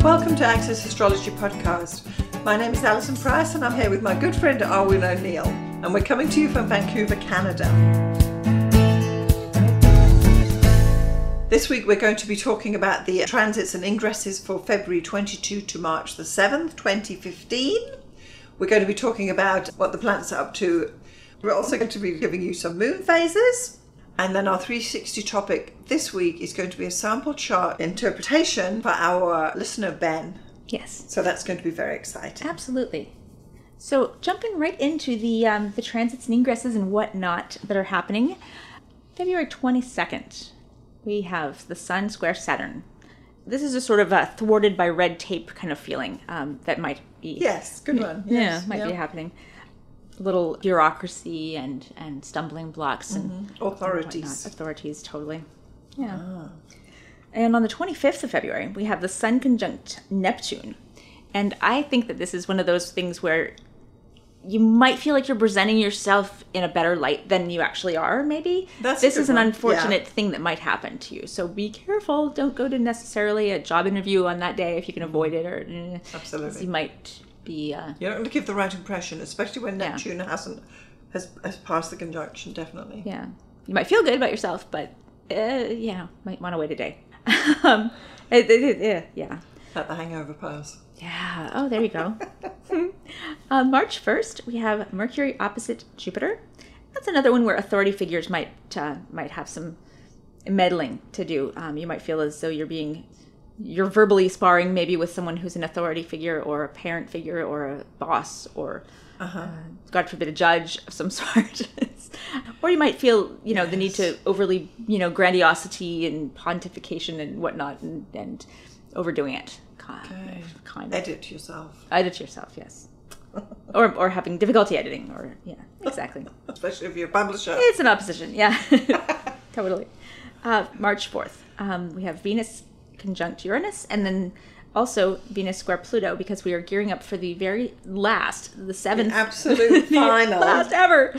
Welcome to Access Astrology Podcast. My name is Alison Price and I'm here with my good friend Arwin O'Neill, and we're coming to you from Vancouver, Canada. This week we're going to be talking about the transits and ingresses for February 22 to March the 7th, 2015. We're going to be talking about what the planets are up to. We're also going to be giving you some moon phases. And then our 360 topic this week is going to be a sample chart interpretation for our listener, Ben. Yes. So that's going to be very exciting. Absolutely. So jumping right into the transits and ingresses and whatnot that are happening, February 22nd, we have the Sun square Saturn. This is a sort of a thwarted by red tape kind of feeling that might be... Yes, good one. Yes. Yeah, might be happening. A little bureaucracy and stumbling blocks and authorities. Authorities, totally. Yeah. Ah. And on the 25th of February, we have the Sun conjunct Neptune. And I think that this is one of those things where you might feel like you're presenting yourself in a better light than you actually are, maybe. This is an unfortunate thing that might happen to you. So be careful. Don't go to necessarily a job interview on that day if you can avoid it. Or absolutely. You might be... You're not going to give the right impression, especially when Neptune has passed the conjunction, definitely. Yeah. You might feel good about yourself, but, might want to wait a day. Yeah. Let the hangover pass. Yeah. Oh, there you go. March 1st, we have Mercury opposite Jupiter. That's another one where authority figures might have some meddling to do. You might feel as though you're verbally sparring maybe with someone who's an authority figure or a parent figure or a boss or, God forbid, a judge of some sort. Or you might feel, the need to overly, grandiosity and pontification and whatnot and overdoing it. Kind of. Edit yourself. Edit yourself, yes. or having difficulty editing, or, yeah, exactly. Especially if you're a publisher. It's an opposition, yeah. Totally. March 4th, we have Venus conjunct Uranus, and then also Venus square Pluto, because we are gearing up for the very last, the seventh, absolute final, last ever,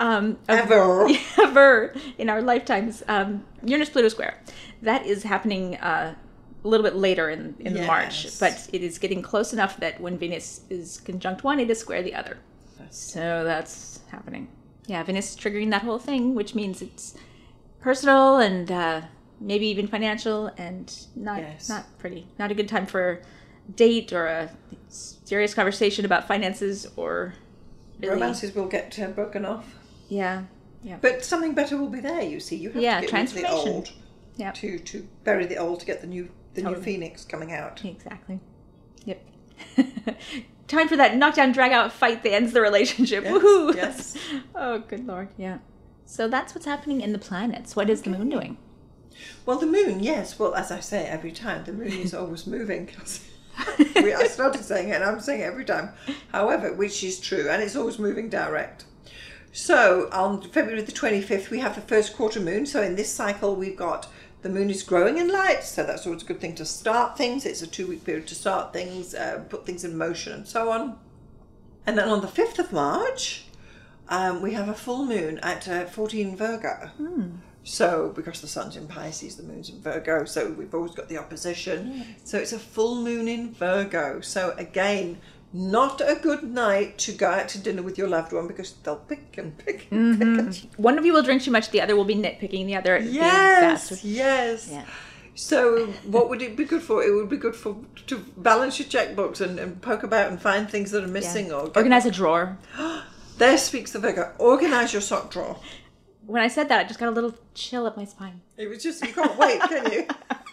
ever in our lifetimes. Uranus Pluto square, that is happening a little bit later in March, but it is getting close enough that when Venus is conjunct one, it is square the other. So that's happening. Yeah, Venus triggering that whole thing, which means it's personal and maybe even financial, and not pretty. Not a good time for a date or a serious conversation about finances or really... Romances will get broken off. Yeah. But something better will be there, you see. You have to get rid of the old to bury the old to get the new phoenix coming out. Exactly. Yep. Time for that knockdown, drag-out fight that ends the relationship. Yes, Woohoo! Yes. Oh, good Lord, yeah. So that's what's happening in the planets. What is the moon doing? Well, the moon, yes. Well, as I say every time, the moon is always moving. I started saying it and I'm saying it every time. However, which is true, and it's always moving direct. So on February the 25th, we have the first quarter moon. So in this cycle, we've got the moon is growing in light. So that's always a good thing to start things. It's a 2-week period to start things, put things in motion and so on. And then on the 5th of March, we have a full moon at 14 Virgo. So, because the sun's in Pisces, the moon's in Virgo, so we've always got the opposition. Yes. So it's a full moon in Virgo. So again, not a good night to go out to dinner with your loved one, because they'll pick and pick and pick. And... One of you will drink too much, the other will be nitpicking the other. Yes. Yeah. So what would it be good for? It would be good to balance your checkbooks and poke about and find things that are missing. Or organize a drawer. There speaks the Virgo. Organize your sock drawer. When I said that, I just got a little chill up my spine. It was just, you can't wait, can you?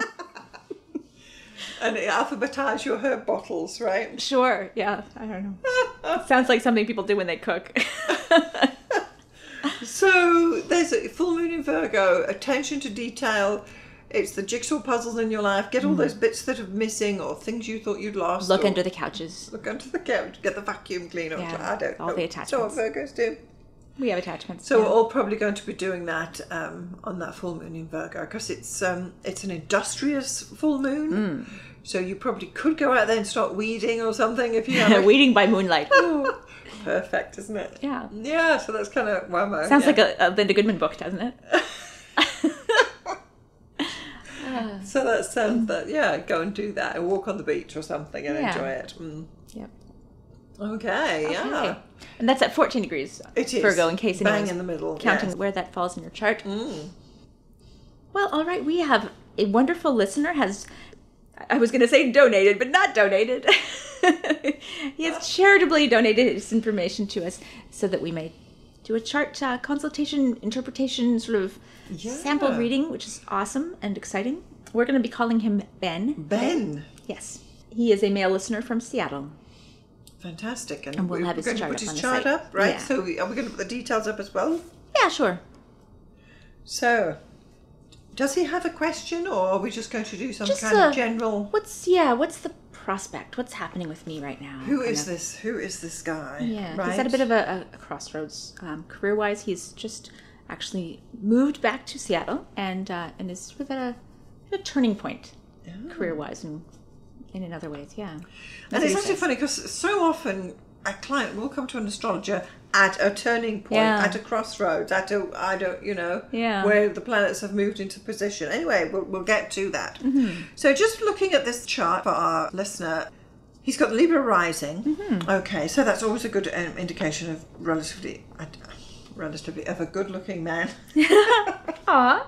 And alphabetize your herb bottles, right? Sure, yeah. I don't know. It sounds like something people do when they cook. So there's a full moon in Virgo, attention to detail. It's the jigsaw puzzles in your life. Get all those bits that are missing or things you thought you'd lost. Look under the couches. Look under the couch. Get the vacuum cleaner. Yeah, I don't know. All the attachments. So what Virgos do. We have attachments. So we're all probably going to be doing that on that full moon in Virgo, because it's an industrious full moon. So you probably could go out there and start weeding or something if you have weeding by moonlight. Perfect, isn't it? Yeah. Yeah, so that's kind of whammo. Sounds like a Linda Goodman book, doesn't it? So that sounds go and do that, and walk on the beach or something and enjoy it. Yep. Okay, yeah. And that's at 14 degrees. It is. Virgo, in case Bang anyone's in the middle. counting yes. where that falls in your chart. Well, all right. We have a wonderful listener I was going to say donated, but not donated. He has charitably donated his information to us so that we may do a chart consultation, interpretation, sort of sample reading, which is awesome and exciting. We're going to be calling him Ben. Ben? Yes. He is a male listener from Seattle. Fantastic. And we'll have his chart up on the site. We're going to put his chart up, right? Yeah. So are we going to put the details up as well? Yeah, sure. So, does he have a question, or are we just going to do some Just kind of general... What's the prospect? What's happening with me right now? Who is this guy? Yeah, right? he's at a bit of a crossroads. Career-wise, he's just actually moved back to Seattle and is sort of at a turning point career-wise and in other ways, yeah. And it's actually funny because so often a client will come to an astrologer at a turning point, at a crossroads, where the planets have moved into position. Anyway, we'll get to that. So just looking at this chart for our listener, he's got Libra rising. Okay, so that's always a good indication of relatively of a good-looking man. Aww.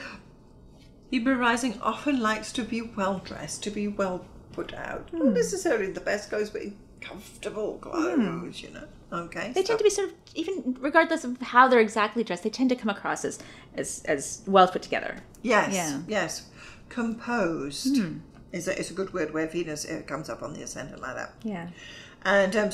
Libra rising often likes to be well-dressed, to be well put out. Not necessarily the best clothes, but in comfortable clothes, Okay. They tend to be sort of, even regardless of how they're exactly dressed, they tend to come across as well put together. Yes. Yeah. Yes. Composed is a good word where Venus comes up on the ascendant like that. Yeah. And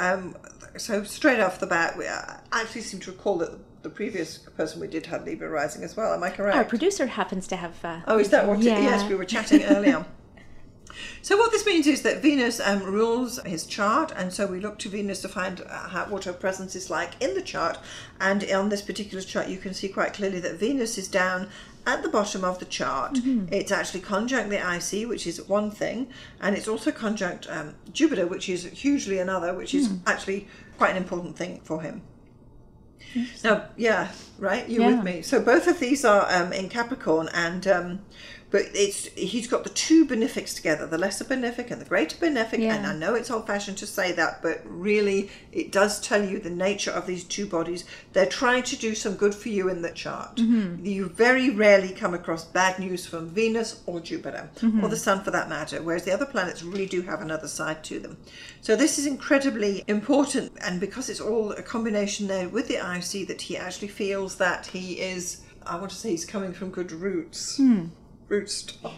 so straight off the bat, I actually seem to recall that the previous person we did had Libra rising as well. Am I correct? Our producer happens to have... is that what yes, we were chatting earlier. So what this means is that Venus rules his chart, and so we look to Venus to find what her presence is like in the chart. And on this particular chart, you can see quite clearly that Venus is down at the bottom of the chart. It's actually conjunct the IC, which is one thing, and it's also conjunct Jupiter, which is hugely another, which is actually quite an important thing for him. Now, right, you're with me. So both of these are in Capricorn, and but he's got the two benefics together, the lesser benefic and the greater benefic. And I know it's old-fashioned to say that, but really it does tell you the nature of these two bodies. They're trying to do some good for you in the chart. You very rarely come across bad news from Venus or Jupiter, or the Sun for that matter, whereas the other planets really do have another side to them. So this is incredibly important, and because it's all a combination there with the IC, that he actually feels that he is, I want to say he's coming from good roots. Rootstock.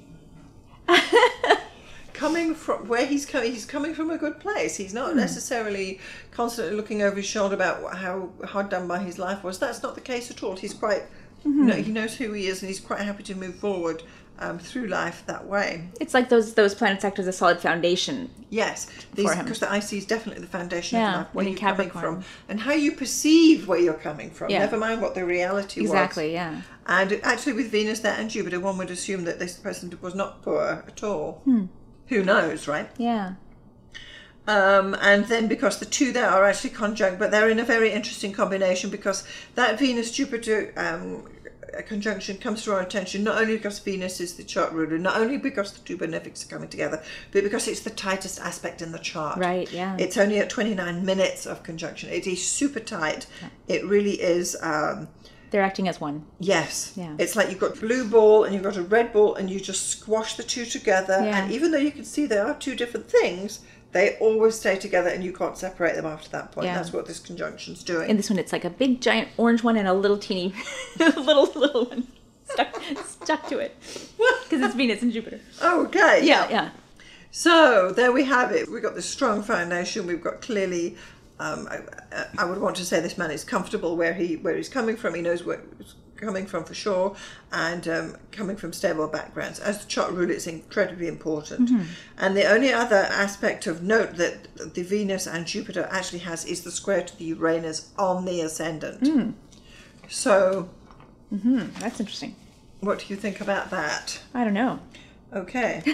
Coming from where he's coming from a good place. He's not necessarily constantly looking over his shoulder about how hard done by his life was. That's not the case at all. He's quite, he knows who he is, and he's quite happy to move forward through life that way. It's like those planets act as a solid foundation. Yes, because the IC is definitely the foundation of life, where you're coming from, and how you perceive where you're coming from. Never mind what the reality was. Exactly. Yeah. And actually, with Venus there and Jupiter, one would assume that this person was not poor at all. Who knows, right? Yeah. And then because the two there are actually conjunct, but they're in a very interesting combination, because that Venus-Jupiter conjunction comes to our attention not only because Venus is the chart ruler, not only because the two benefics are coming together, but because it's the tightest aspect in the chart. Right, yeah. It's only at 29 minutes of conjunction. It is super tight. Yeah. It really is... they're acting as one. Yes. Yeah. It's like you've got a blue ball and you've got a red ball, and you just squash the two together. And even though you can see they are two different things, they always stay together and you can't separate them after that point. That's what this conjunction's doing. In this one, it's like a big, giant orange one and a little teeny, little one stuck to it. Because it's Venus and Jupiter. Okay. Yeah. So there we have it. We've got this strong foundation. We've got clearly... I would want to say this man is comfortable where he's coming from. He knows where he's coming from for sure, and coming from stable backgrounds. As the chart ruler, it's incredibly important. And the only other aspect of note that the Venus and Jupiter actually has is the square to the Uranus on the ascendant. So, that's interesting. What do you think about that? I don't know. Okay.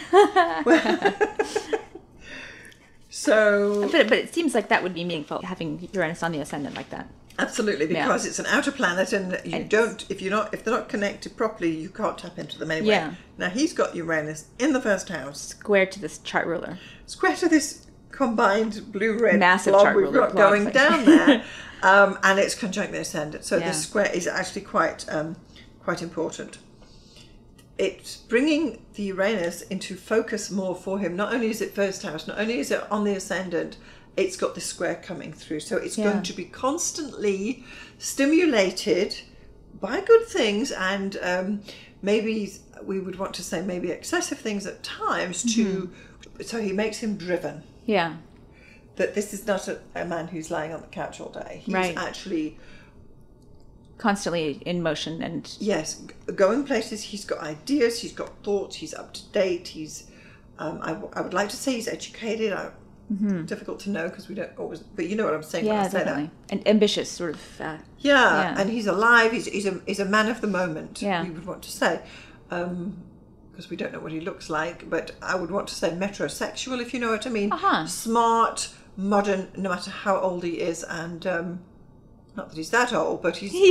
So, but it seems like that would be meaningful, having Uranus on the ascendant like that. Absolutely, because it's an outer planet, and if they're not connected properly, you can't tap into them anyway. Yeah. Now he's got Uranus in the first house, Square to this chart ruler. square to this combined blue-red Massive blob chart we've ruler got blob going thing. down there, and it's conjunct the ascendant. So Yeah. this square is actually quite important. It's bringing the Uranus into focus more for him. Not only is it first house, not only is it on the ascendant, it's got this square coming through. So it's going to be constantly stimulated by good things, and maybe we would want to say maybe excessive things at times so he makes him driven. Yeah. That this is not a man who's lying on the couch all day. He's actually constantly in motion and going places. He's got ideas, he's got thoughts, he's up to date, he's I would like to say he's educated. Difficult to know because we don't always, but you know what I'm saying when I say definitely. And ambitious, sort of. And he's alive. He's a man of the moment. Yeah. We would want to say, because we don't know what he looks like, but I would want to say metrosexual, if you know what I mean. Smart, modern, no matter how old he is, and not that he's that old, but he's.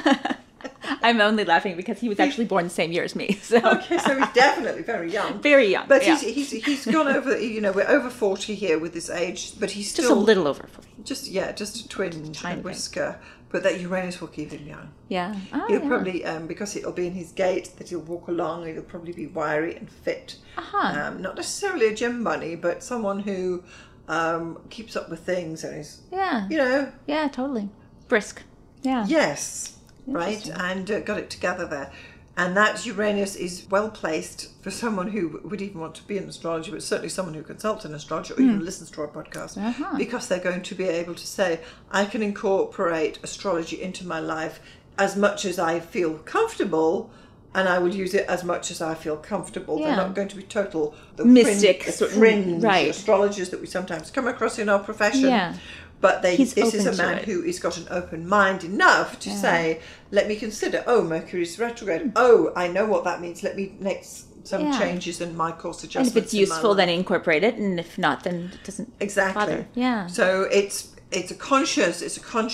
I'm only laughing because he was actually born the same year as me. So. Okay, so he's definitely very young. Very young. But he's gone over, we're over 40 here with this age, but he's still... Just a little over 40. Just a twinge and whisker. But that Uranus will keep him young. Yeah. He'll probably, because it'll be in his gate, that he'll walk along, he'll probably be wiry and fit. Not necessarily a gym bunny, but someone who keeps up with things and is, Yeah, totally. Brisk. Yeah. Yes. Right, and got it together there. And that Uranus is well placed for someone who would even want to be an astrologer, but certainly someone who consults an astrologer or even listens to our podcast, because they're going to be able to say, I can incorporate astrology into my life as much as I feel comfortable, and I will use it as much as I feel comfortable. They're not going to be total mystic, fringe astrologers that we sometimes come across in our profession. Yeah. But this is a man who has got an open mind enough to say, let me consider, Mercury's retrograde. I know what that means. Let me make some changes in my course adjustments. And if it's useful, then incorporate it. And if not, then it doesn't bother. Yeah. So it's a conscious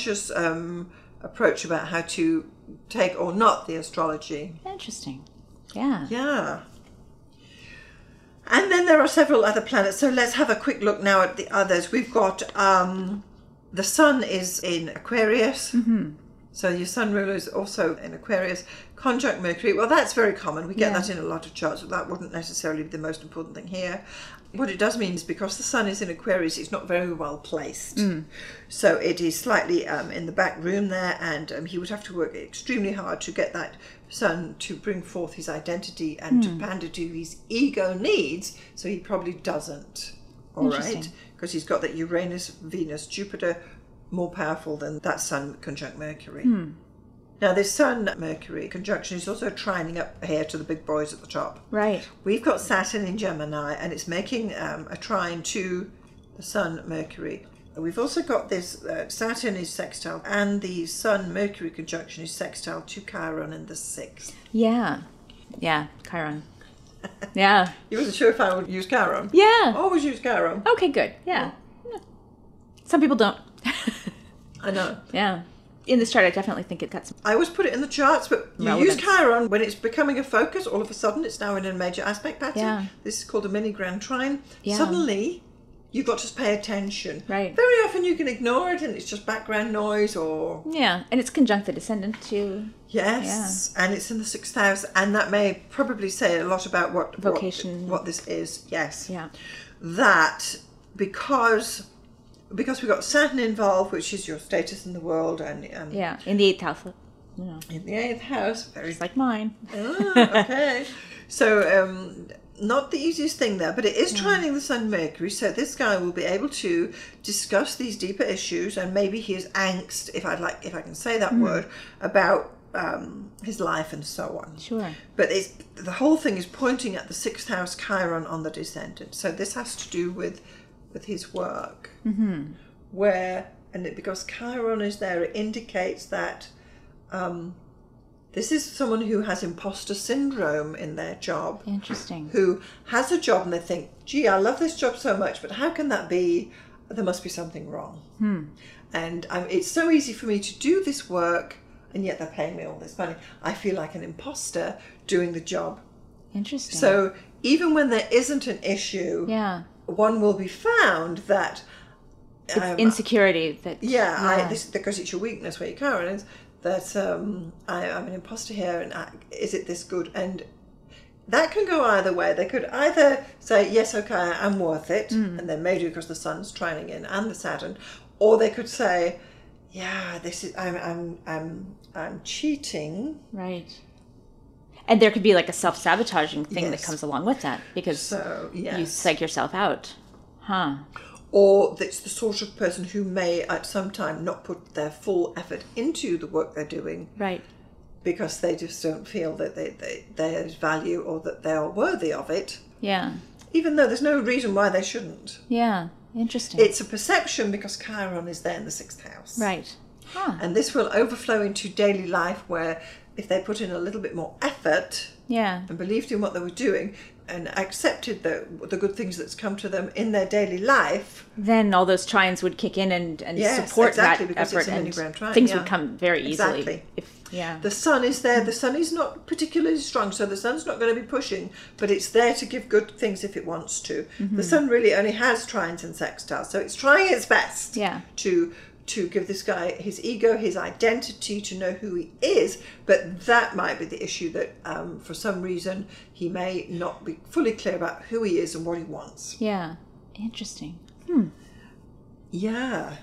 approach about how to take or not the astrology. Interesting. Yeah. Yeah. And then there are several other planets. So let's have a quick look now at the others. We've got... the sun is in Aquarius. So your sun ruler is also in Aquarius. Conjunct Mercury. Well, that's very common. We get that in a lot of charts, but that wouldn't necessarily be the most important thing here. What it does mean is because the sun is in Aquarius, it's not very well placed. So it is slightly in the back room there, and he would have to work extremely hard to get that sun to bring forth his identity and to pander to his ego needs. So he probably doesn't. All right, because he's got that Uranus, Venus, Jupiter, more powerful than that Sun conjunct Mercury. Now, this Sun-Mercury conjunction is also trining up here to the big boys at the top. Right. We've got Saturn in Gemini, and it's making a trine to the Sun-Mercury. We've also got this, Saturn is sextile, and the Sun-Mercury conjunction is sextile to Chiron in the 6th. Yeah. Yeah, Chiron. Yeah. You wasn't sure if I would use Chiron? Yeah. Always use Chiron. Okay, good. Yeah. Some people don't. I know. Yeah. In this chart, I definitely think it got some... I always put it in the charts, but you use Chiron when it's becoming a focus. All of a sudden, it's now in a major aspect pattern. Yeah. This is called a mini grand trine. Yeah. Suddenly, you've got to pay attention. Right. Very often you can ignore it and it's just background noise or... Yeah, and it's conjunct the descendant too. Yes, and it's in the 6th house, and that may probably say a lot about what vocation, what this is. Yes. Yeah. That because we've got Saturn involved, which is your status in the world, and yeah, in the 8th house. Yeah. In the 8th house, very just like mine. Okay. So not the easiest thing there, but it is trining the Sun Mercury, so this guy will be able to discuss these deeper issues, and maybe he has angst, if I can say that word, about his life and so on. Sure. But the whole thing is pointing at the 6th house Chiron on the descendant. So this has to do with his work. Because Chiron is there, it indicates that this is someone who has imposter syndrome in their job. Interesting. Who has a job and they think, gee, I love this job so much, but how can that be? There must be something wrong. and it's so easy for me to do this work, and yet they're paying me all this money. I feel like an imposter doing the job. Interesting. So even when there isn't an issue, one will be found that it's insecurity that because it's your weakness where your Karen is, that I'm an imposter here, and is it this good? And that can go either way. They could either say, yes, okay, I'm worth it, and they may do because the sun's shining in and the Saturn, or they could say, yeah, this is I'm cheating. Right. And there could be like a self-sabotaging thing that comes along with that, because you psych yourself out. Huh. Or it's the sort of person who may at some time not put their full effort into the work they're doing. Right. Because they just don't feel that there's value or that they are worthy of it. Yeah. Even though there's no reason why they shouldn't. Yeah. Interesting. It's a perception because Chiron is there in the 6th house. Right. Huh. And this will overflow into daily life, where if they put in a little bit more effort and believed in what they were doing and accepted the good things that's come to them in their daily life, then all those trines would kick in and support that effort, and things would come very easily. The sun is there. The sun is not particularly strong, so the sun's not going to be pushing, but it's there to give good things if it wants to. The sun really only has trines and sextiles, so it's trying its best to give this guy his ego, his identity, to know who he is. But that might be the issue, that for some reason he may not be fully clear about who he is and what he wants. Yeah. Interesting. Yeah.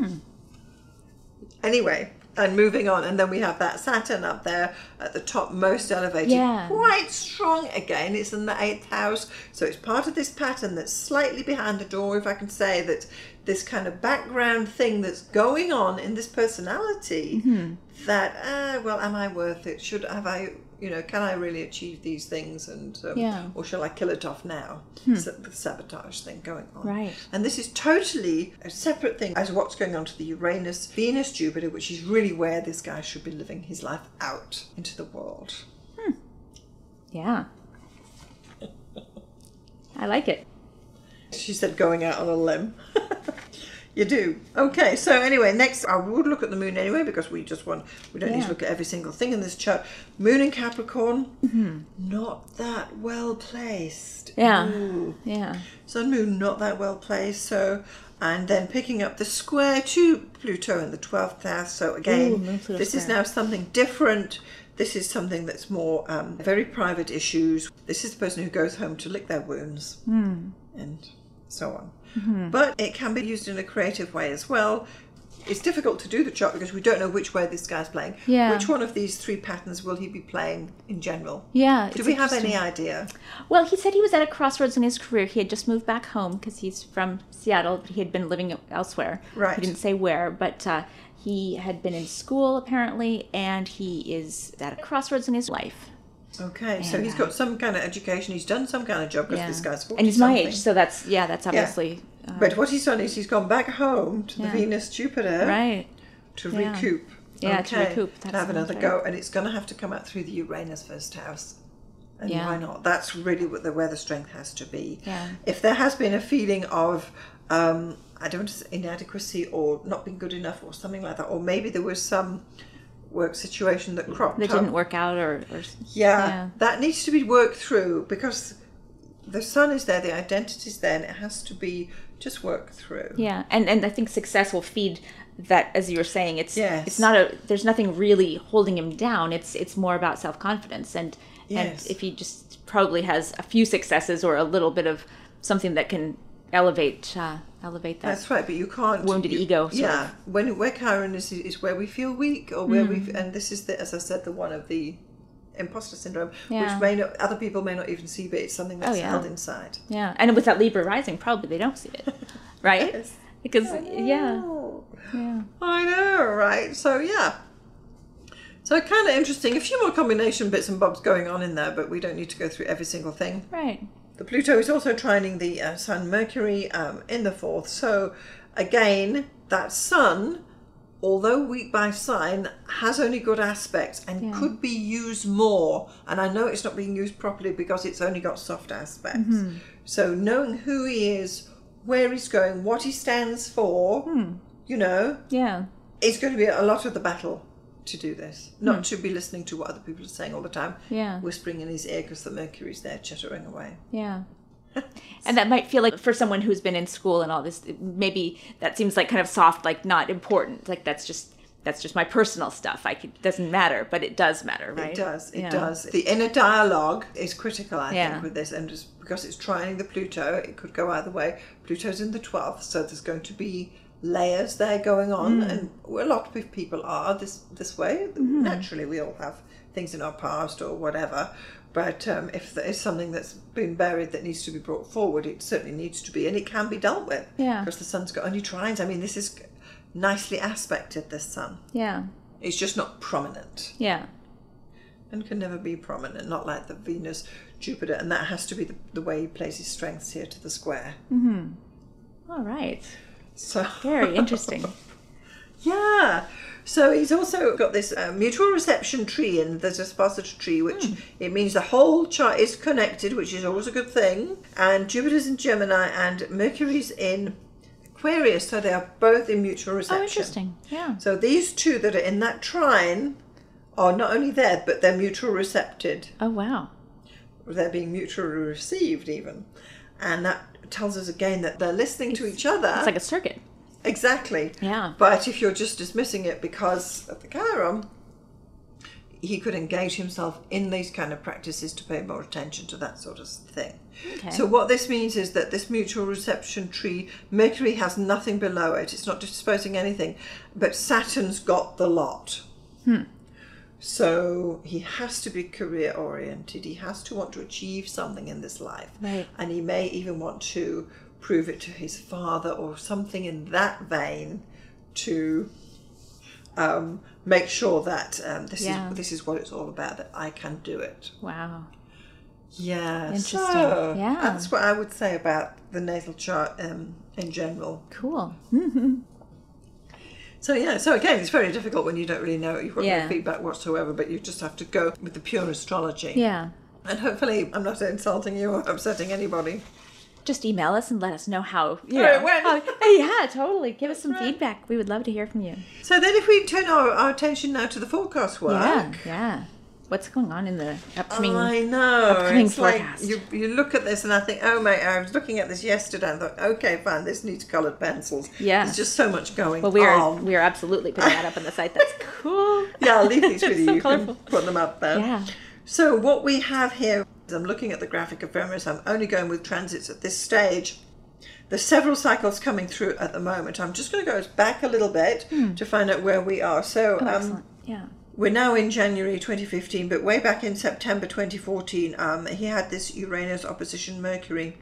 Anyway, and moving on, and then we have that Saturn up there at the top, most elevated, quite strong again. It's in the 8th house, so it's part of this pattern that's slightly behind the door, if I can say that. This kind of background thing that's going on in this personality, that well, am I worth it? Can I really achieve these things? And or shall I kill it off now? So the sabotage thing going on. Right. And this is totally a separate thing as what's going on to the Uranus, Venus, Jupiter, which is really where this guy should be living his life out into the world. Yeah. I like it. She said going out on a limb. You do. Okay, so anyway, next I would look at the moon anyway, because we don't need to look at every single thing in this chart. Moon in Capricorn, not that well placed. Yeah. Ooh. Yeah. Sun, moon, not that well placed. So, and then picking up the square to Pluto in the 12th house. So again, this is now something different. This is something that's more very private issues. This is the person who goes home to lick their wounds and so on. But it can be used in a creative way as well. It's difficult to do the chart because we don't know which way this guy's playing. Yeah. Which one of these 3 patterns will he be playing in general? Yeah. Do we have any idea? Well, he said he was at a crossroads in his career. He had just moved back home because he's from Seattle, but he had been living elsewhere. Right. He didn't say where, but he had been in school apparently, and he is at a crossroads in his life. Okay, so he's got some kind of education. He's done some kind of job, because this guy's 40 and he's my age, so that's obviously. But what he's done is he's gone back home to the Venus Jupiter, to recoup. Yeah, to recoup. To have another go, and it's going to have to come out through the Uranus 1st house. And why not? That's really where the strength has to be. Yeah. If there has been a feeling of I don't want to say inadequacy or not being good enough or something like that, or maybe there was some work situation that cropped that up. didn't work out, or that needs to be worked through, because the sun is there, the identity's there, and it has to be just worked through. Yeah, and I think success will feed that, as you were saying. It's not there's nothing really holding him down. It's more about self-confidence, and if he just probably has a few successes or a little bit of something that can elevate that. That's right, but you can't wounded ego. Where Chiron is where we feel weak, or where and this is as I said, the one of the imposter syndrome, which other people may not even see, but it's something that's held inside. Yeah, and with that Libra rising, probably they don't see it, right? Yes. Because I know, right? So so kind of interesting. A few more combination bits and bobs going on in there, but we don't need to go through every single thing. Right. The Pluto is also trining the Sun Mercury in the 4th. So again, that Sun, although weak by sign, has only good aspects and could be used more. And I know it's not being used properly because it's only got soft aspects. So knowing who he is, where he's going, what he stands for, you know. Yeah. It's going to be a lot of the battle to do this. Not to be listening to what other people are saying all the time. Yeah. Whispering in his ear because the Mercury's there chittering away. Yeah. And that might feel like, for someone who's been in school and all this, maybe that seems like kind of soft, like not important. Like that's just my personal stuff. It doesn't matter, but it does matter, right? It does. It does. The inner dialogue is critical, I Yeah. think, with this. And just because it's trining the Pluto, it could go either way. Pluto's in the 12th, so there's going to be layers there going on. And a lot of people are this way. Naturally, we all have things in our past or whatever. But if there is something that's been buried that needs to be brought forward, it certainly needs to be, and it can be dealt with. Yeah. Because the sun's got only trines. I mean, this is nicely aspected, this sun. Yeah. It's just not prominent. Yeah. And can never be prominent, not like the Venus, Jupiter, and that has to be the way he places strengths here to the square. All right. So Very interesting. yeah. So he's also got this mutual reception tree, and there's a Sparta tree, which it means the whole chart is connected, which is always a good thing. And Jupiter's in Gemini and Mercury's in Aquarius, so they are both in mutual reception. Oh, interesting. Yeah. So these two that are in that trine are not only there, but they're mutual recepted. Oh, wow. They're being mutually received even. And that tells us again that they're listening to each other. It's like a circuit. Exactly. Yeah. But if you're just dismissing it because of the Chiron, he could engage himself in these kind of practices to pay more attention to that sort of thing. Okay. So what this means is that this mutual reception tree, Mercury has nothing below it. It's not disposing anything, but Saturn's got the lot. So he has to be career oriented. He has to want to achieve something in this life. Right. And he may even want to prove it to his father or something in that vein to make sure that this is what it's all about, that I can do it. Wow. Yeah. Interesting. So Yeah. that's what I would say about the natal chart in general. Cool. So again, it's very difficult when you don't really know, you've got no feedback whatsoever, but you just have to go with the pure astrology. Yeah. And hopefully I'm not insulting you or upsetting anybody. Just email us and let us know how. It went. Yeah, totally. Give us some feedback. We would love to hear from you. So then if we turn our attention now to the forecast work. Yeah. What's going on in the upcoming I know. upcoming It's like forecast? you look at this and I think, oh mate, I was looking at this yesterday and thought, okay, fine, this needs coloured pencils. Yeah. There's just so much going Well, on. we are absolutely putting that up on the site. That's cool. Yeah, I'll leave these with you. So You colourful. can put them up there. Yeah. So what we have here, I'm looking at the graphic ephemeris. I'm only going with transits at this stage. There's several cycles coming through at the moment. I'm just going to go back a little bit to find out where we are. So Excellent. Yeah. we're now in January 2015, but way back in September 2014, he had this Uranus opposition Mercury.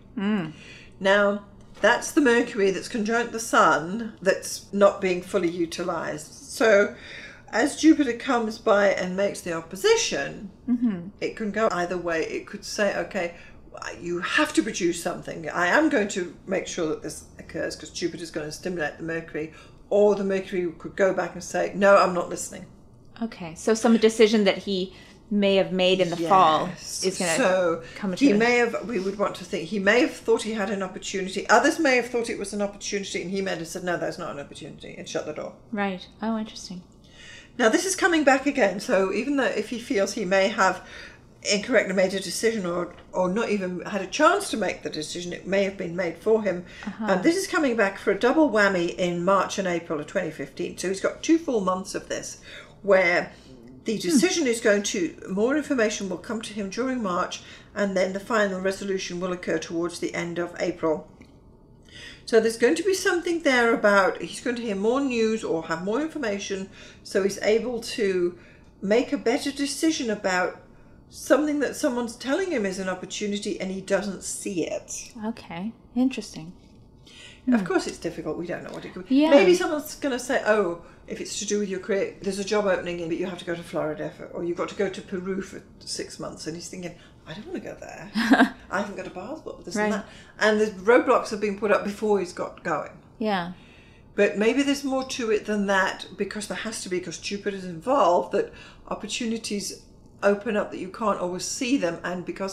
Now, that's the Mercury that's conjunct the Sun that's not being fully utilised. So as Jupiter comes by and makes the opposition, it can go either way. It could say, okay, you have to produce something. I am going to make sure that this occurs because Jupiter's going to stimulate the Mercury. Or the Mercury could go back and say, no, I'm not listening. Okay. So some decision that he may have made in the fall is going to come to we would want to think, he may have thought he had an opportunity. Others may have thought it was an opportunity and he may have said, no, that's not an opportunity, and shut the door. Right. Oh, interesting. Now, this is coming back again. So even though if he feels he may have incorrectly made a decision or not even had a chance to make the decision, it may have been made for him. This is coming back for a double whammy in March and April of 2015. So he's got 2 full months of this where the decision is going to, more information will come to him during March, and then the final resolution will occur towards the end of April. So there's going to be something there about, he's going to hear more news or have more information, so he's able to make a better decision about something that someone's telling him is an opportunity and he doesn't see it. Okay. Interesting. Of course it's difficult, we don't know what it could be. Yeah. Maybe someone's going to say, oh, if it's to do with your career, there's a job opening but you have to go to Florida or you've got to go to Peru for 6 months, and he's thinking, I don't want to go there. I haven't got a passport, this and that. And the roadblocks have been put up before he's got going. Yeah. But maybe there's more to it than that, because there has to be, because Jupiter's involved, that opportunities open up that you can't always see them, and because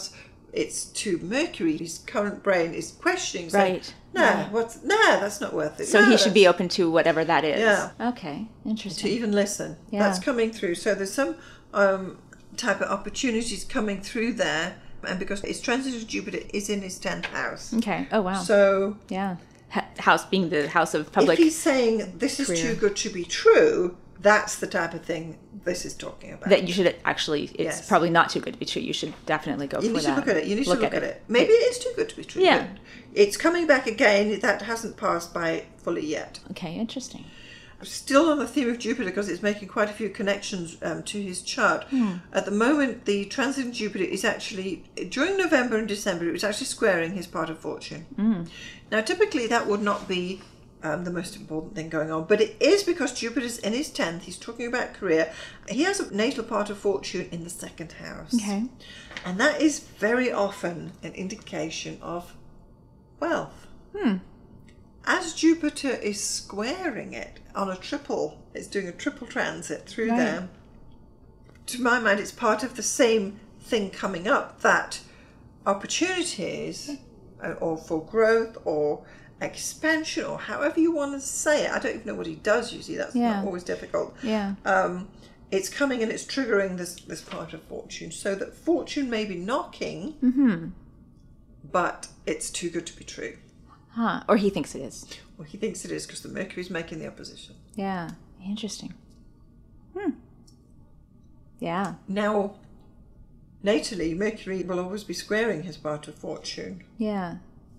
it's to Mercury. His current brain is questioning, Right. saying, that's not worth it. So No, he should be open to whatever that is. Yeah. Okay. to Interesting. even listen. Yeah. That's coming through. So there's some type of opportunities coming through there, and because its transit of Jupiter is in his 10th house. Okay. Oh, wow. So Yeah. House being the house of public. if he's saying this is career. too good to be true, that's the type of thing this is talking about. That you should actually, it's Yes. probably not too good to be true. You should definitely go You for need to that. look at it. You need to look at it. Maybe it is too good to be true. Yeah. But it's coming back again. That hasn't passed by fully yet. Okay, interesting. Still on the theme of Jupiter, because it's making quite a few connections to his chart. At the moment, the transit of Jupiter is actually, during November and December, it was actually squaring his part of fortune. Now, typically that would not be the most important thing going on, but it is because Jupiter's in his 10th. He's talking about career. He has a natal part of fortune in the 2nd house. Okay. And that is very often an indication of wealth. As Jupiter is squaring it on a triple, it's doing a triple transit through Right. there, to my mind, it's part of the same thing coming up, that opportunities or for growth or expansion, or however you want to say it. I don't even know what he does usually. That's not always difficult. Yeah. It's coming and it's triggering this part of fortune, so that fortune may be knocking, but it's too good to be true. Huh. Or he thinks it is. Well, he thinks it is because the Mercury's making the opposition. Yeah. Interesting. Yeah. Now, natally, Mercury will always be squaring his part of fortune. Yeah.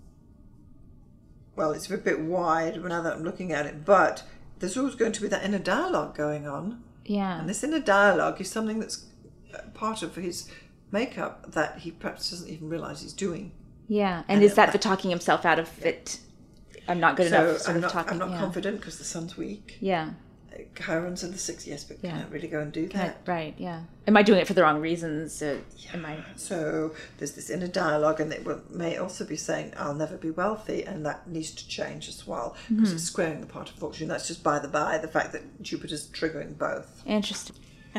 Well, it's a bit wide now that I'm looking at it, but there's always going to be that inner dialogue going on. Yeah. And this inner dialogue is something that's part of his makeup that he perhaps doesn't even realise he's doing. Yeah. And is that the talking himself out of it? I'm not good enough. Sort of talking. I'm not confident because the sun's weak. Yeah. Chiron's in the 6th, yes, but can't really go and do that. Right. Yeah. Am I doing it for the wrong reasons? Am I? So there's this inner dialogue, and it may also be saying, I'll never be wealthy, and that needs to change as well, because it's squaring the part of fortune. That's just by the fact that Jupiter's triggering both. Interesting.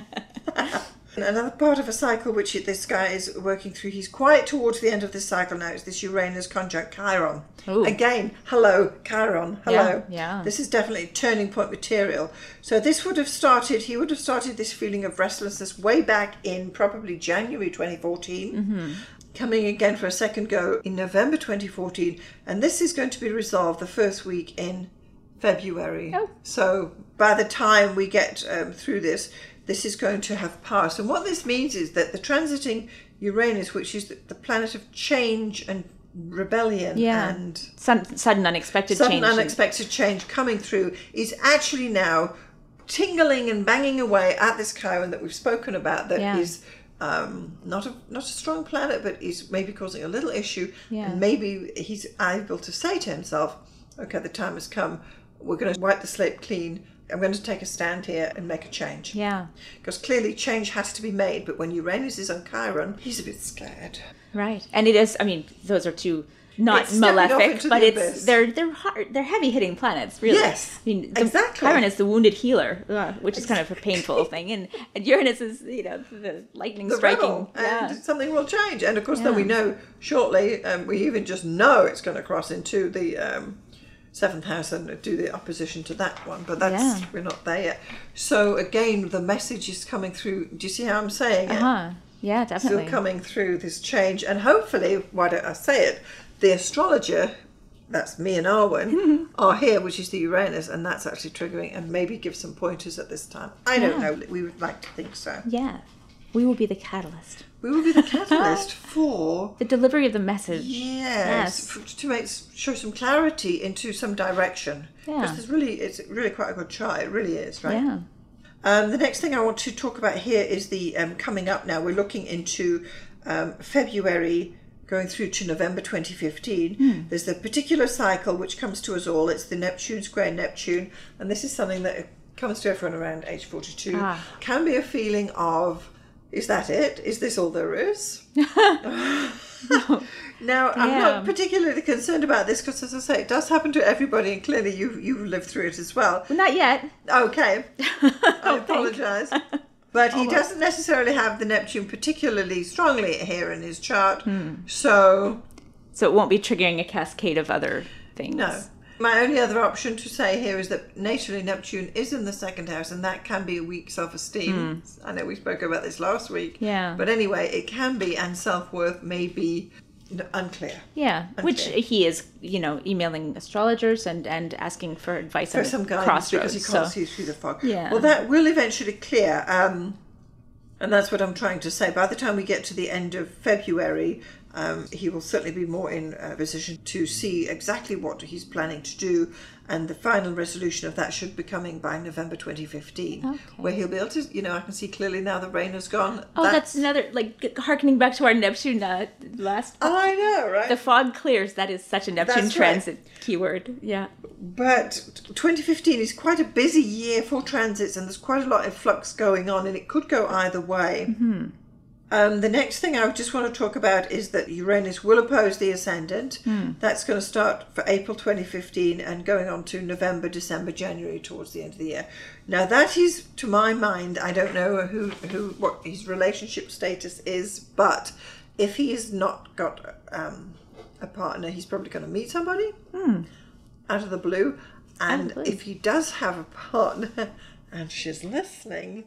Another part of a cycle which this guy is working through, he's quite towards the end of this cycle now, it's this Uranus conjunct Chiron. Ooh. Again, hello, Chiron, hello. Yeah. This is definitely turning point material. So this he would have started this feeling of restlessness way back in probably January 2014. Coming again for a second go in November 2014. And this is going to be resolved the first week in February. Oh. So by the time we get through this is going to have passed. And what this means is that the transiting Uranus, which is the planet of change and rebellion and sudden unexpected change coming through, is actually now tingling and banging away at this Chiron that we've spoken about, that is not a strong planet, but is maybe causing a little issue. And maybe he's able to say to himself, okay, the time has come, we're going to wipe the slate clean, I'm going to take a stand here and make a change. Yeah. Because clearly change has to be made, but when Uranus is on Chiron, he's a bit scared. Right. And it is, I mean, those are two not It's stepping off malefic, into but the it's abyss. they're hard, they're heavy hitting planets, really. Yes, I mean, exactly. Chiron is the wounded healer, which is kind of a painful thing, and Uranus is, the lightning striking. Rebel, and something will change. And of course, then we know shortly, we even just know it's going to cross into the 7th house and do the opposition to that one, but we're not there yet. So again, the message is coming through. Do you see how I'm saying it? Yeah, definitely. Still coming through this change, and hopefully, why don't I say it? The astrologer, that's me and Arwen, are here, which is the Uranus, and that's actually triggering, and maybe give some pointers at this time. I don't know. We would like to think so. Yeah, we will be the catalyst. We will be the catalyst for the delivery of the message. Yes. To show some clarity into some direction. Yeah. Because it's really quite a good chart. It really is, right? Yeah. The next thing I want to talk about here is the coming up now. We're looking into February going through to November 2015. There's the particular cycle which comes to us all. It's the Neptune square Neptune. And this is something that comes to everyone around age 42. Can be a feeling of, is that it? Is this all there is? Now, I'm not particularly concerned about this because, as I say, it does happen to everybody, and clearly you've lived through it as well. Not yet. Okay. I apologise. But he Almost. doesn't necessarily have the Neptune particularly strongly here in his chart. So, So it won't be triggering a cascade of other things. no. My only other option to say here is that natally Neptune is in the second house, and that can be a weak self-esteem. I know we spoke about this last week. Yeah. But anyway, it can be, and self-worth may be unclear. Yeah, which Okay. he is, emailing astrologers and asking for advice For on some the guidance crossroads. because he can't so, see through the fog. Yeah. Well, that will eventually clear. And that's what I'm trying to say. By the time we get to the end of February, he will certainly be more in a position to see exactly what he's planning to do. And the final resolution of that should be coming by November 2015, Okay. where he'll be able to, I can see clearly now the rain has gone. oh, that's another, harkening back to our Neptune last. I know, right? The fog clears. That is such a Neptune That's right. transit keyword. Yeah. But 2015 is quite a busy year for transits, and there's quite a lot of flux going on, and it could go either way. Mm-hmm. The next thing I just want to talk about is that Uranus will oppose the ascendant. That's going to start for April 2015 and going on to November, December, January, towards the end of the year. Now that is, to my mind, I don't know what his relationship status is, but if he has not got a partner, he's probably going to meet somebody out of the blue. And Out of the blue. if he does have a partner, and she's listening...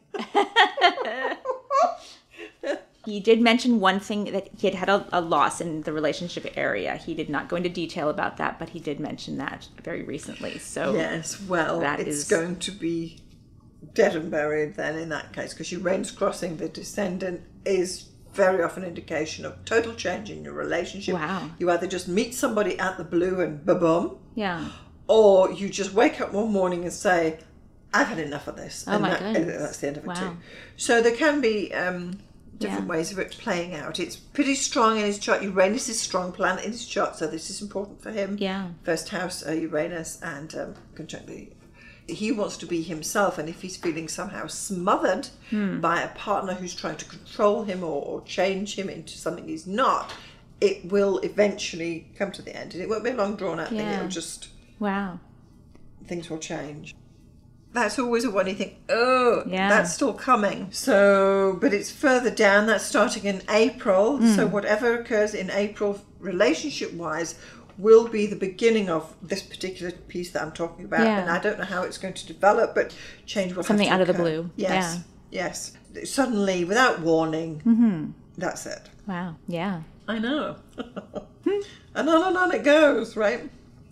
He did mention one thing, that he had a loss in the relationship area. He did not go into detail about that, but he did mention that very recently. So Yes, well, that it's is- going to be dead and buried then in that case, because Uranus crossing the descendant is very often an indication of total change in your relationship. Wow. You either just meet somebody at the blue and ba-boom, yeah. or you just wake up one morning and say, I've had enough of this. Oh, and my that, goodness. that's the end of it Wow. too. So there can be different Yeah. ways of it playing out. It's pretty strong in his chart. Uranus is strong planet in his chart, so this is important for him. Yeah. First house, Uranus, and conjunct he wants to be himself, and if he's feeling somehow smothered by a partner who's trying to control him or change him into something he's not, it will eventually come to the end, and it won't be a long drawn out thing. Yeah. It'll just, Wow. things will change. That's always a one you think, oh, Yeah. that's still coming. So, but it's further down. That's starting in April. So whatever occurs in April, relationship-wise, will be the beginning of this particular piece that I'm talking about. Yeah. And I don't know how it's going to develop, but change will Something have out to of the occur. blue. Yes, yes. Suddenly, without warning, that's it. Wow. Yeah. I know. And on it goes, right?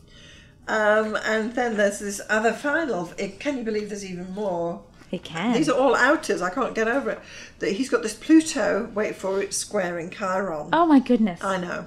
And then there's this other final. Can you believe there's even more? It can. These are all outers. I can't get over it. That he's got this Pluto, wait for it, squaring Chiron. Oh my goodness. I know.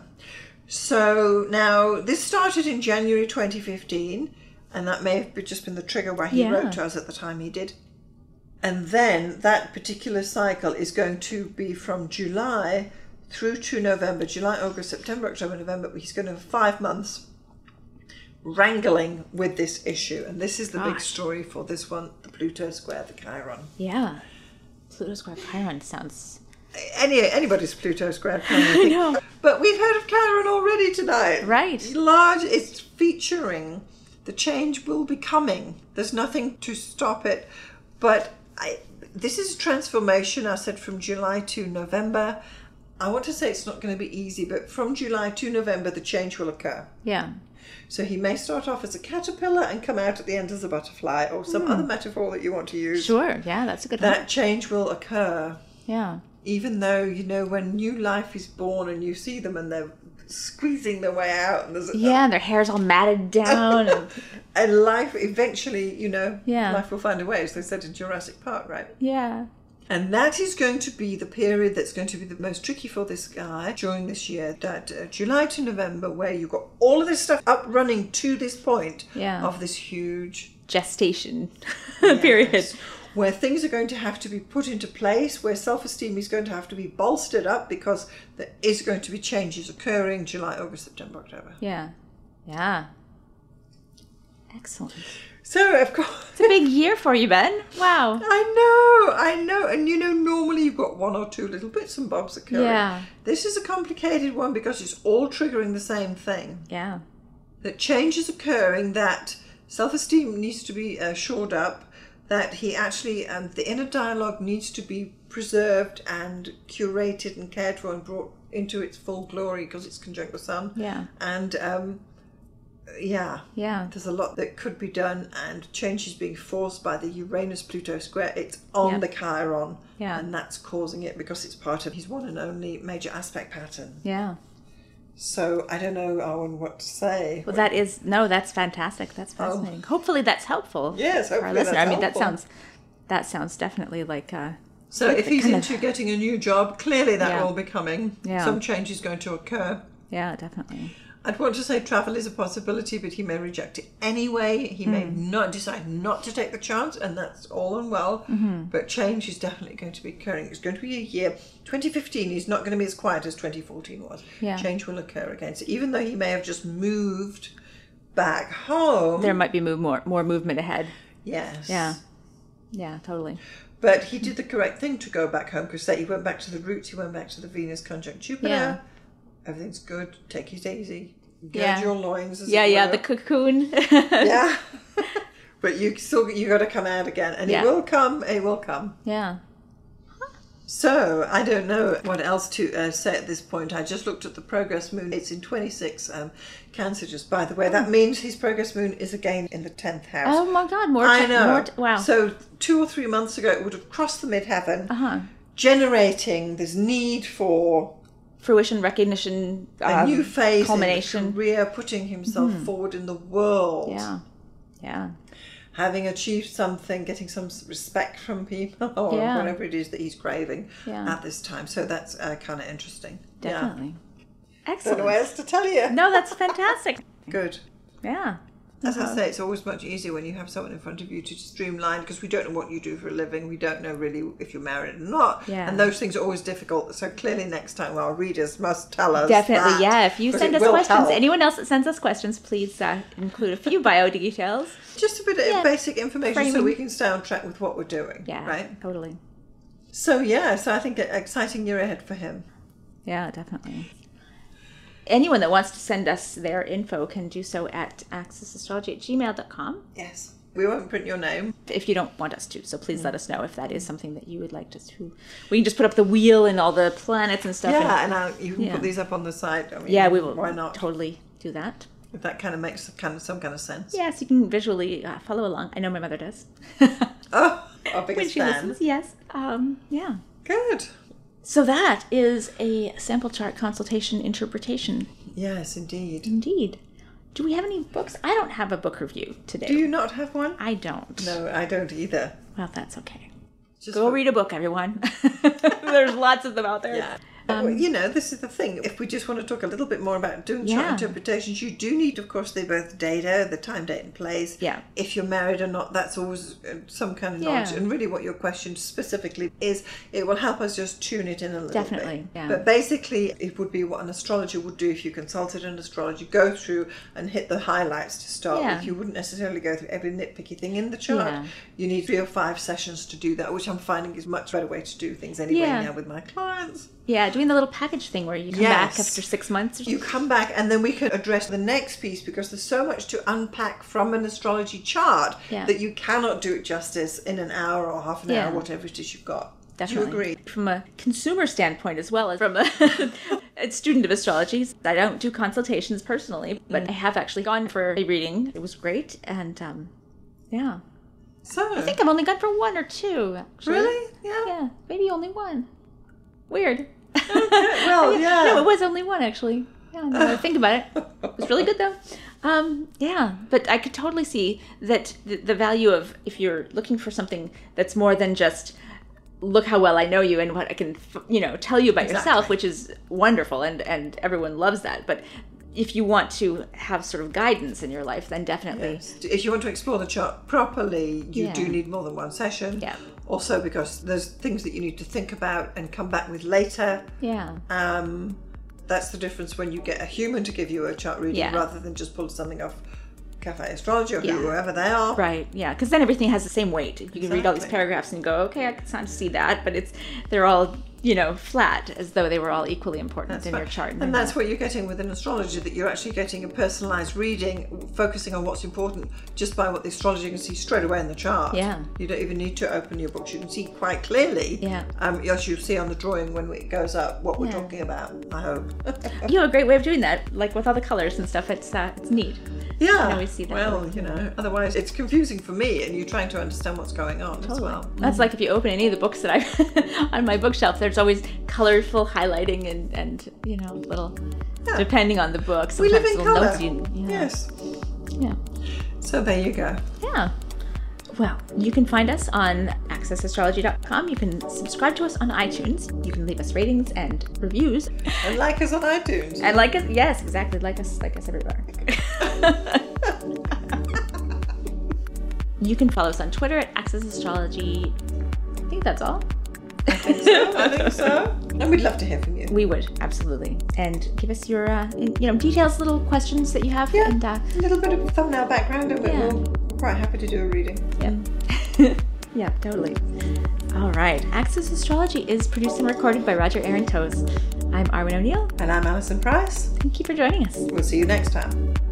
So now this started in January 2015, and that may have just been the trigger why he Yeah. wrote to us at the time he did. And then that particular cycle is going to be from July through to November. July, August, September, October, November. He's going to have 5 months wrangling with this issue. And this is the big Gosh. story for this one, the Pluto square, the Chiron. Yeah. Pluto square Chiron sounds. Anybody's Pluto square Chiron, I think. know. But we've heard of Chiron already tonight. Right. Large, it's featuring. The change will be coming. There's nothing to stop it. But this is a transformation, I said, from July to November. I want to say it's not going to be easy, but from July to November, the change will occur. Yeah. So he may start off as a caterpillar and come out at the end as a butterfly, or some other metaphor that you want to use. Sure. Yeah, that's a good one. That change will occur. Yeah. Even though, when new life is born and you see them and they're squeezing their way out, and there's Yeah, and their hair's all matted down. And, and life eventually, Yeah. life will find a way, as they said in Jurassic Park, right? yeah. And that is going to be the period that's going to be the most tricky for this guy during this year, that July to November, where you've got all of this stuff up running to this point Yeah. of this huge Gestation period. Yes, where things are going to have to be put into place, where self-esteem is going to have to be bolstered up, because there is going to be changes occurring July, August, September, October. Yeah. Yeah. Excellent. So, of course, It's a big year for you, Ben. Wow. I know. And normally you've got one or two little bits and bobs occurring. Yeah. This is a complicated one because it's all triggering the same thing. Yeah. That change is occurring, that self-esteem needs to be shored up, that he actually, the inner dialogue needs to be preserved and curated and cared for and brought into its full glory because it's conjunct the sun. Yeah. And yeah, there's a lot that could be done, and change is being forced by the Uranus-Pluto square. It's on the Chiron, and that's causing it because it's part of his one and only major aspect pattern. Yeah. So I don't know, Owen, what to say. Well, that's fantastic. That's fascinating. Hopefully that's helpful. Yes, for our hopefully listener. that's I mean, helpful. that sounds definitely like So if he's into getting a new job, clearly that will be coming. Yeah. Some change is going to occur. Yeah, definitely. I'd want to say travel is a possibility, but he may reject it anyway. He may not decide not to take the chance, and that's all and well. But change is definitely going to be occurring. It's going to be a year. 2015 is not going to be as quiet as 2014 was. Yeah. Change will occur again. So even though he may have just moved back home, There might be more movement ahead. yes. Yeah. Yeah, totally. But he did the correct thing to go back home, because he went back to the roots. He went back to the Venus conjunct Jupiter. Yeah. Everything's good. Take it easy. Gird Yeah. your loins. As Yeah, it yeah, were. the cocoon. Yeah. But you got to come out again, and Yeah. it will come. It will come. Yeah. So I don't know what else to say at this point. I just looked at the progress moon. It's in 26 Cancer. Just by the way, that means his progress moon is again in the 10th house. Oh my God, more. I know. Wow. So 2 or 3 months ago, it would have crossed the midheaven, generating this need for Fruition, recognition, a new phase, culmination, in career, putting himself forward in the world. Yeah. Yeah. Having achieved something, getting some respect from people, or whatever it is that he's craving at this time. So that's kind of interesting. Definitely. Yeah. Excellent. Don't know what else to tell you. No, that's fantastic. Good. Yeah. As I say, it's always much easier when you have someone in front of you to streamline, because we don't know what you do for a living. We don't know really if you're married or not. Yeah. And those things are always difficult. So clearly next time our readers must tell us Definitely, that, yeah. If you 'cause send it us will questions, help. anyone else that sends us questions, please include a few bio details. Just a bit of basic information so Framing. we can stay on track with what we're doing. Yeah, Right? totally. So I think an exciting year ahead for him. Yeah, definitely. Anyone that wants to send us their info can do so at accessastrology@gmail.com. Yes. We won't print your name. If you don't want us to, so please let us know if that is something that you would like us to. We can just put up the wheel and all the planets and stuff. Yeah, and you can Yeah. put these up on the site. I mean, Yeah, we will. Why not? Totally do that. If that kind of makes some kind of sense. Yes, you can visually follow along. I know my mother does. Oh, our When biggest she fan. listens, yes. Yeah. Good. So that is a sample chart consultation interpretation. Yes, indeed. Indeed. Do we have any books? I don't have a book review today. Do you not have one? I don't. No, I don't either. Well, that's okay. Just Go read a book, everyone. There's lots of them out there. Yeah. Well, this is the thing. If we just want to talk a little bit more about doing chart Yeah. interpretations, you do need, of course, both data, the time, date, and place. Yeah. If you're married or not, that's always some kind of knowledge. Yeah. And really what your question specifically is, it will help us just tune it in a little Definitely, bit. yeah. But basically, it would be what an astrologer would do if you consulted an astrologer, go through and hit the highlights to start Yeah. with. You wouldn't necessarily go through every nitpicky thing in the chart. Yeah. You need 3 or 5 sessions to do that, which I'm finding is a much better way to do things anyway Yeah. now with my clients. Yeah, doing the little package thing where you come back after 6 months. You come back and then we can address the next piece, because there's so much to unpack from an astrology chart that you cannot do it justice in an hour or half an hour, whatever it is you've got. Definitely. Do you agree? From a consumer standpoint as well as from a student of astrology, I don't do consultations personally, but I have actually gone for a reading. It was great. And yeah. So, I think I've only gone for 1 or 2, actually. really? Yeah. Yeah, maybe only 1. Weird. Well, yeah. No, it was only 1 actually. Yeah, now that I think about it. It was really good though. Yeah, but I could totally see that the value of, if you're looking for something that's more than just look how well I know you and what I can, tell you about yourself, which is wonderful and everyone loves that. But if you want to have sort of guidance in your life, then definitely. Yes. If you want to explore the chart properly, you Yeah. do need more than 1 session. Yeah. Also because there's things that you need to think about and come back with later. Yeah. That's the difference when you get a human to give you a chart reading rather than just pull something off Cafe Astrology or whoever they are. Right, yeah, because then everything has the same weight. You can read all these Exactly. paragraphs and go, okay, I can start to see that, but they're all, flat, as though they were all equally important in your chart. And that's what you're getting with an astrology, that you're actually getting a personalised reading, focusing on what's important just by what the astrologer can see straight away in the chart. Yeah. You don't even need to open your books. You can see quite clearly, as you'll see on the drawing when it goes up, what we're talking about, I hope. You have a great way of doing that, like with all the colours and stuff. It's neat. Yeah. You can always see that. Well, otherwise it's confusing for me, and you're trying to understand what's going on as well. That's like if you open any of the books that I've on my bookshelf, there's always colorful highlighting and little, depending on the book. We live in little colour. notes Yes. Yeah. So there you go. Yeah. Well, you can find us on accessastrology.com. You can subscribe to us on iTunes. You can leave us ratings and reviews. And like us on iTunes. And like us, yes, exactly. Like us everywhere. You can follow us on Twitter at Access Astrology. I think that's all. I think so. And we'd love to hear from you. We would, absolutely. And give us your, details, little questions that you have. Yeah, and, a little bit of a thumbnail background, and we're quite happy to do a reading. Yeah. Yeah, totally. All right. Access Astrology is produced and recorded by Roger Aaron Toes. I'm Arwen O'Neill. And I'm Alison Price. Thank you for joining us. We'll see you next time.